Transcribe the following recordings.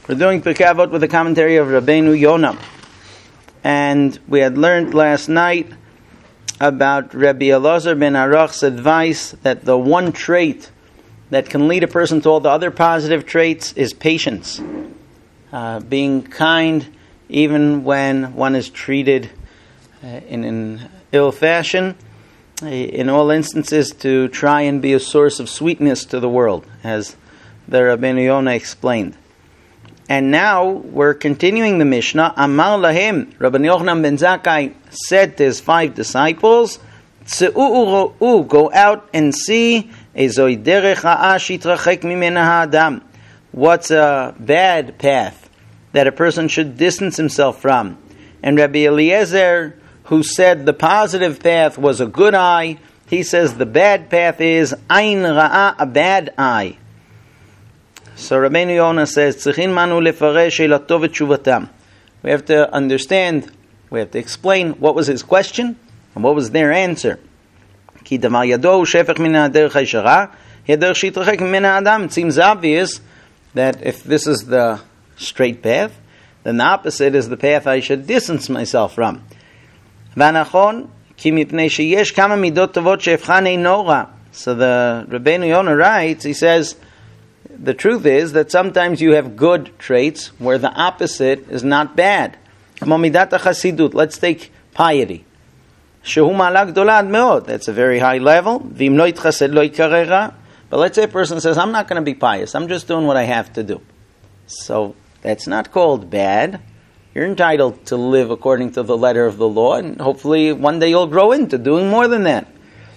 We're doing Pirkei Avot with the commentary of Rabbeinu Yonah. And we had learned last night about Rabbi Elazar ben Arach's advice that the one trait that can lead a person to all the other positive traits is patience. Being kind even when one is treated in an ill fashion. In all instances, to try and be a source of sweetness to the world, as the Rabbeinu Yonah explained. And now we're continuing the Mishnah. Amar lahem, Rabbi Yochanan ben Zakkai said to his 5 disciples, Tzeu u'ro'u, go out and see, ezoi derech ha'ash yitrachek mimena ha'adam. What's a bad path that a person should distance himself from? And Rabbi Eliezer, who said the positive path was a good eye, he says the bad path is ayin ra'ah, a bad eye. So Rabbeinu Yonah says, "Tzichin manu lefaresh elato v'tshuvatam." We have to understand, we have to explain what was his question and what was their answer. Ki davar yado shefech min ha'derech ha'yishara, ha'derech shitrachek mimena adam. It seems obvious that if this is the straight path, then the opposite is the path I should distance myself from. V'anachon ki mipnei sheyesh kama midot tovot she'efchan eino ra. So the Rabbeinu Yonah writes, he says, the truth is that sometimes you have good traits where the opposite is not bad. Let's take piety. That's a very high level. But let's say a person says, I'm not going to be pious. I'm just doing what I have to do. So that's not called bad. You're entitled to live according to the letter of the law, and hopefully one day you'll grow into doing more than that.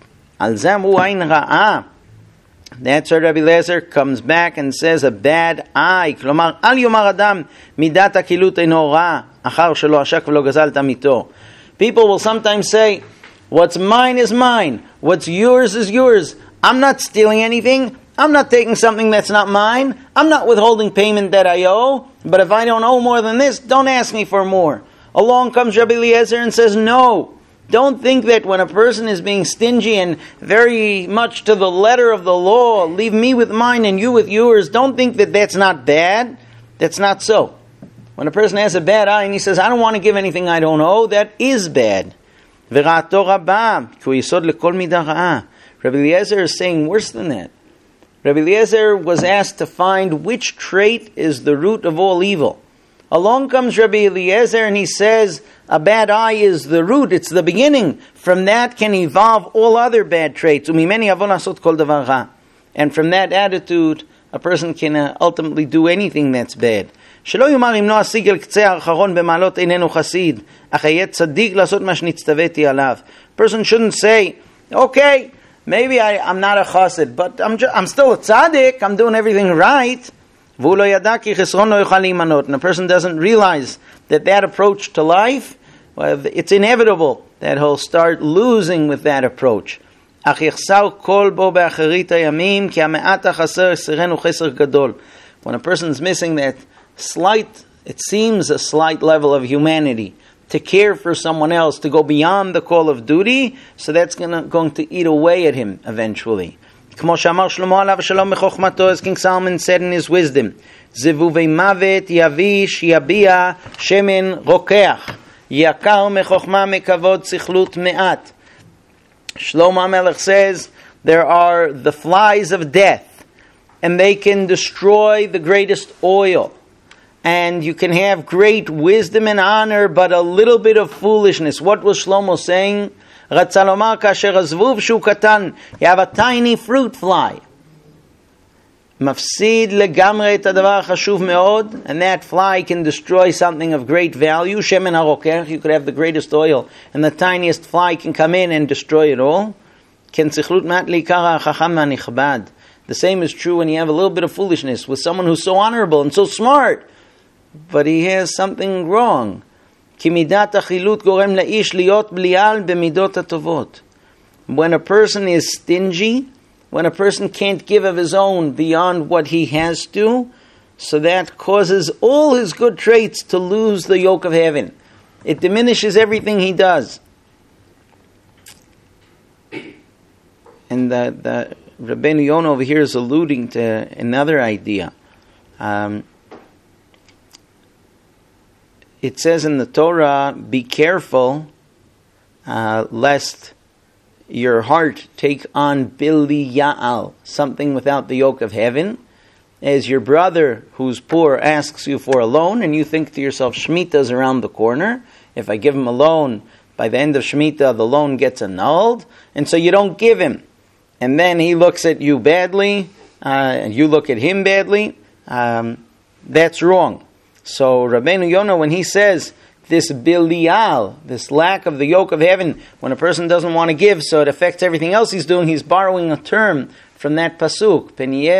That's where Rabbi Eliezer comes back and says a bad eye. כלומר, אל יאמר אדם מידת הקילות אינו רע, אחר שלא עשק ולא גזלת מיתו. People will sometimes say, what's mine is mine. What's yours is yours. I'm not stealing anything. I'm not taking something that's not mine. I'm not withholding payment that I owe. But if I don't owe more than this, don't ask me for more. Along comes Rabbi Eliezer and says, no. Don't think that when a person is being stingy and very much to the letter of the law, leave me with mine and you with yours, don't think that that's not bad. That's not so. When a person has a bad eye and he says, I don't want to give anything I don't owe, that is bad. Rabbi Eliezer is saying worse than that. Rabbi Eliezer was asked to find which trait is the root of all evil. Along comes Rabbi Eliezer and he says, a bad eye is the root, it's the beginning. From that can evolve all other bad traits. And from that attitude, a person can ultimately do anything that's bad. Person shouldn't say, okay, maybe I'm not a chassid, but I'm still a tzaddik, I'm doing everything right. And a person doesn't realize that approach to life, well, it's inevitable that he'll start losing with that approach. When a person's missing that slight, it seems a slight level of humanity, to care for someone else, to go beyond the call of duty, so that's going to eat away at him eventually. As King Solomon said in his wisdom, Zevuvei mavet yavish yabia shemen rokeach yakar mechochma mekavod sichlut me'at. Shlomo HaMelech says there are the flies of death, and they can destroy the greatest oil. And you can have great wisdom and honor, but a little bit of foolishness. What was Shlomo saying? You have a tiny fruit fly. מפסיד לגמרי את הדבר החשוב מאוד, and that fly can destroy something of great value. שמן הרוקח, you could have the greatest oil, and the tiniest fly can come in and destroy it all. כן סכלות מעט לעיקר החכם והנכבד. The same is true when you have a little bit of foolishness with someone who's so honorable and so smart, but he has something wrong. כי מידת החילות גורם לאיש להיות בליעל במידות הטובות. When a person is stingy, when a person can't give of his own beyond what he has to, so that causes all his good traits to lose the yoke of heaven. It diminishes everything he does. And the Rabbeinu Yonah over here is alluding to another idea. it says in the Torah, be careful lest your heart take on Biliya'al, something without the yoke of heaven, as your brother who's poor asks you for a loan, and you think to yourself, Shemitah's around the corner. If I give him a loan, by the end of Shemitah, the loan gets annulled, and so you don't give him. And then he looks at you badly, and you look at him badly. That's wrong. So Rabbeinu Yonah, when he says this bilial, this lack of the yoke of heaven, when a person doesn't want to give, so it affects everything else he's doing, he's borrowing a term from that pasuk.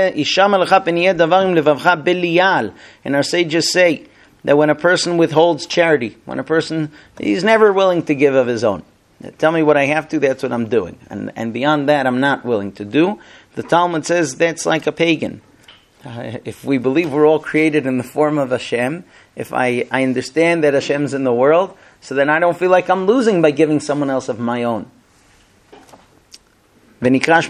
And our sages say that when a person withholds charity, when a person, he's never willing to give of his own. Tell me what I have to, that's what I'm doing. And beyond that, I'm not willing to do. The Talmud says that's like a pagan. If we believe we're all created in the form of Hashem, if I understand that Hashem's in the world, so then I don't feel like I'm losing by giving someone else of my own. We find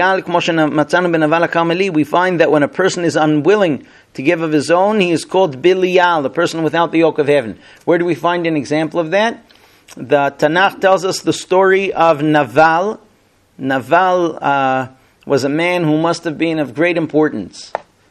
that when a person is unwilling to give of his own, he is called Bilial, the person without the yoke of heaven. Where do we find an example of that? The Tanakh tells us the story of Naval. Naval was a man who must have been of great importance.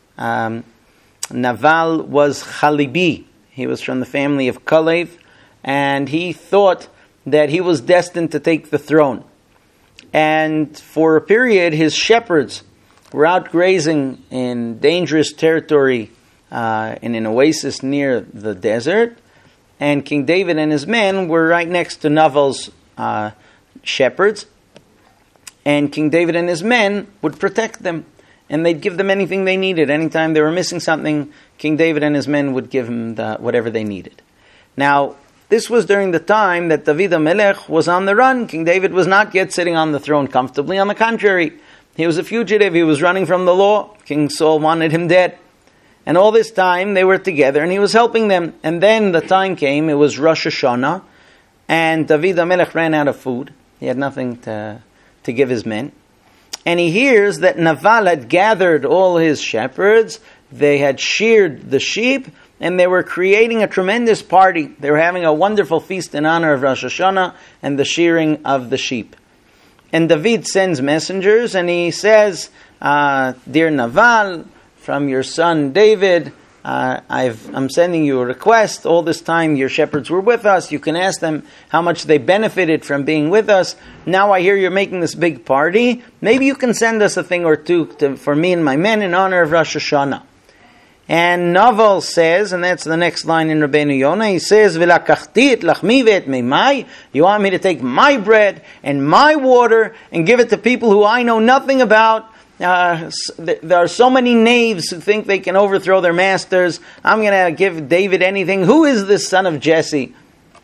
Naval was Chalibi. He was from the family of Kalev, and he thought that he was destined to take the throne. And for a period, his shepherds were out grazing in dangerous territory in an oasis near the desert. And King David and his men were right next to Naval's shepherds. And King David and his men would protect them. And they'd give them anything they needed. Anytime they were missing something, King David and his men would give them whatever they needed. Now, this was during the time that David HaMelech was on the run. King David was not yet sitting on the throne comfortably. On the contrary, he was a fugitive. He was running from the law. King Saul wanted him dead. And all this time, they were together, and he was helping them. And then the time came, it was Rosh Hashanah, and David HaMelech ran out of food. He had nothing to give his men. And he hears that Naval had gathered all his shepherds, they had sheared the sheep, and they were creating a tremendous party. They were having a wonderful feast in honor of Rosh Hashanah and the shearing of the sheep. And David sends messengers, and he says, Dear Naval, from your son David, I'm sending you a request. All this time your shepherds were with us. You can ask them how much they benefited from being with us. Now I hear you're making this big party. Maybe you can send us a thing or two for me and my men in honor of Rosh Hashanah. And Naval says, and that's the next line in Rabbeinu Yonah, he says, V'lakachti et lachmi ve'et meimai. You want me to take my bread and my water and give it to people who I know nothing about? There are so many knaves who think they can overthrow their masters. I'm going to give David anything. Who is this son of Jesse?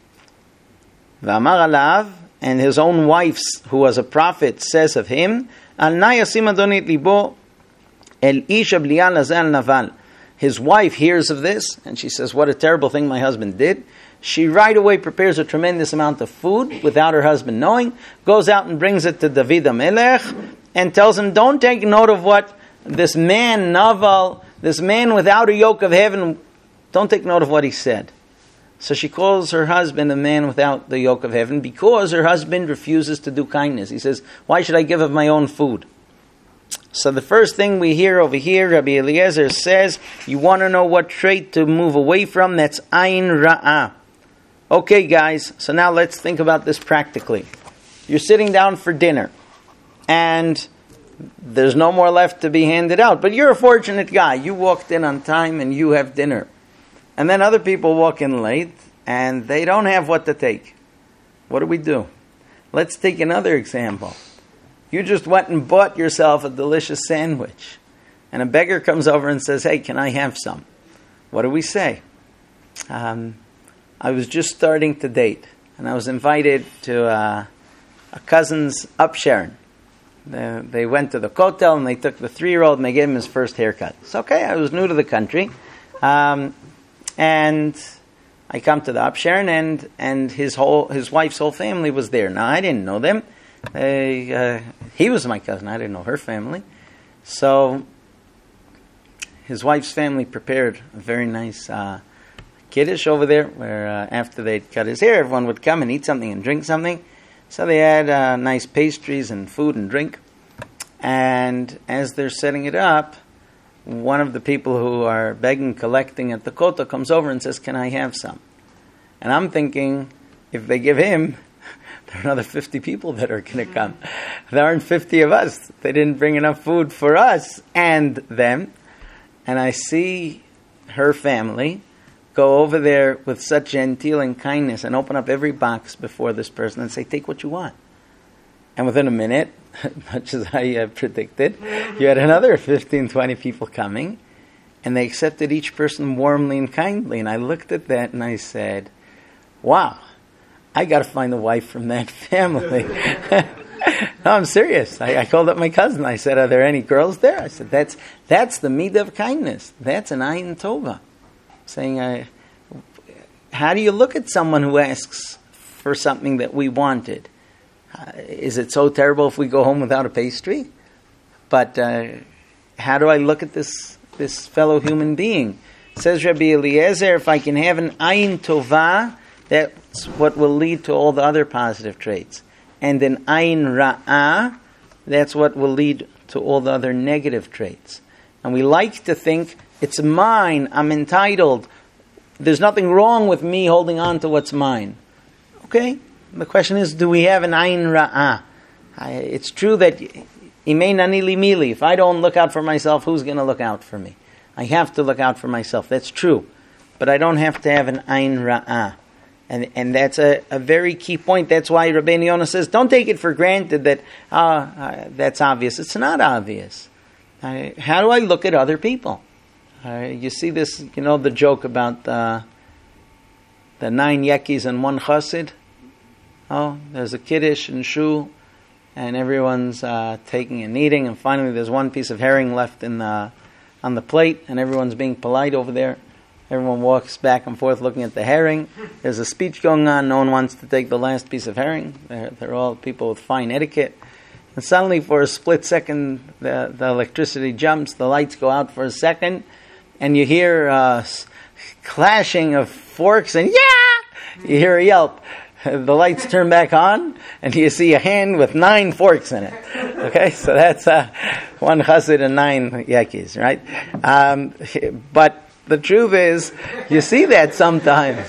V'amar alav, and his own wife, who was a prophet, says of him, Al na yasim Adonai et libo el ish hablial hazeh al Naval. His wife hears of this, and she says, what a terrible thing my husband did. She right away prepares a tremendous amount of food without her husband knowing, goes out and brings it to David HaMelech, and tells him, don't take note of what this man, Naval, this man without a yoke of heaven, don't take note of what he said. So she calls her husband a man without the yoke of heaven because her husband refuses to do kindness. He says, why should I give of my own food? So the first thing we hear over here, Rabbi Eliezer says, you want to know what trait to move away from? That's Ayin Ra'ah. Okay, guys, so now let's think about this practically. You're sitting down for dinner, and there's no more left to be handed out. But you're a fortunate guy. You walked in on time, and you have dinner. And then other people walk in late, and they don't have what to take. What do? Let's take another example. You just went and bought yourself a delicious sandwich. And a beggar comes over and says, hey, can I have some? What do we say? I was just starting to date. And I was invited to a cousin's upsharon. They went to the kotel and they took the 3-year-old and they gave him his first haircut. It's okay, I was new to the country. And I come to the upsharon and his wife's whole family was there. Now, I didn't know them. He was my cousin. I didn't know her family. So his wife's family prepared a very nice kiddush over there, where after they'd cut his hair, everyone would come and eat something and drink something. So they had nice pastries and food and drink. And as they're setting it up, one of the people who are begging, collecting at the kota comes over and says, "Can I have some?" And I'm thinking, if they give him, there are another 50 people that are going to come. There aren't 50 of us. They didn't bring enough food for us and them. And I see her family go over there with such genteel and kindness and open up every box before this person and say, "Take what you want." And within a minute, much as I predicted, you had another 15, 20 people coming, and they accepted each person warmly and kindly. And I looked at that and I said, "Wow, I got to find a wife from that family." No, I'm serious. I called up my cousin. I said, "Are there any girls there?" I said, that's the midah of kindness. That's an ayin tova. Saying, how do you look at someone who asks for something that we wanted? Is it so terrible if we go home without a pastry? But how do I look at this fellow human being? Says Rabbi Eliezer, if I can have an ayin tova, that's what will lead to all the other positive traits. And an ayin ra'ah, that's what will lead to all the other negative traits. And we like to think, it's mine, I'm entitled, there's nothing wrong with me holding on to what's mine. Okay? The question is, do we have an ayin ra'ah? It's true that imei nani li mili. If I don't look out for myself, who's going to look out for me? I have to look out for myself. That's true. But I don't have to have an ayin ra'ah. And that's a very key point. That's why Rabbeinu Yonah says, don't take it for granted that that's obvious. It's not obvious. How do I look at other people? You see this, the joke about the 9 yekis and 1 chassid? Oh, there's a kiddush and shul, and everyone's taking and eating, and finally there's one piece of herring left on the plate, and everyone's being polite over there. Everyone walks back and forth looking at the herring. There's a speech going on. No one wants to take the last piece of herring. They're all people with fine etiquette. And suddenly, for a split second, the electricity jumps. The lights go out for a second. And you hear clashing of forks and, "Yeah!" You hear a yelp. The lights turn back on, and you see a hand with 9 forks in it. Okay, so that's 1 chassid and 9 yekis, right? But the truth is, you see that sometimes.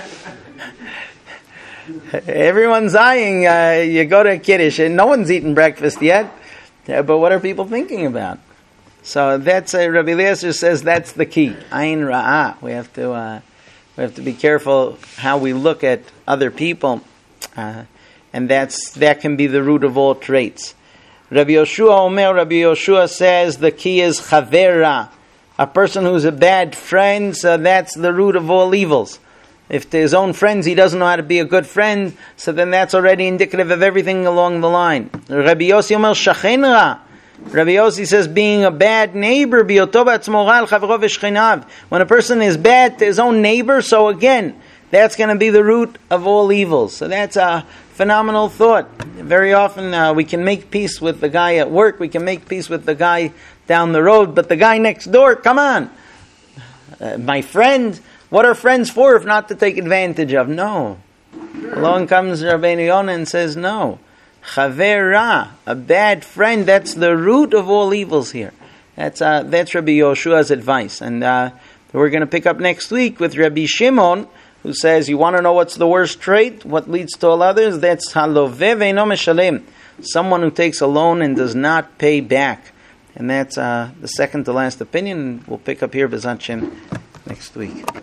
Everyone's eyeing, you go to a kiddush, and no one's eaten breakfast yet, but what are people thinking about? So that's, Rabbi Eliezer says that's the key. Ayin ra'ah. We have to be careful how we look at other people, and that can be the root of all traits. Rabbi Yoshua says the key is chavera. A person who's a bad friend, so that's the root of all evils. If to his own friends he doesn't know how to be a good friend, so then that's already indicative of everything along the line. Rabbi Yossi Omer shachen ra. Rabbi Yossi says being a bad neighbor, when a person is bad to his own neighbor, so again, that's going to be the root of all evils. So that's a phenomenal thought. Very often we can make peace with the guy at work, we can make peace with the guy down the road, but the guy next door, come on. My friend, what are friends for if not to take advantage of? No. Along comes Rabbeinu Yonah and says no. Chavera, a bad friend, that's the root of all evils here. That's Rabbi Yoshua's advice. And we're going to pick up next week with Rabbi Shimon, who says, you want to know what's the worst trait? What leads to all others? That's haloveh ve'eno meshalem. Someone who takes a loan and does not pay back. And that's the second to last opinion. We'll pick up here, B'ezrat Hashem, next week.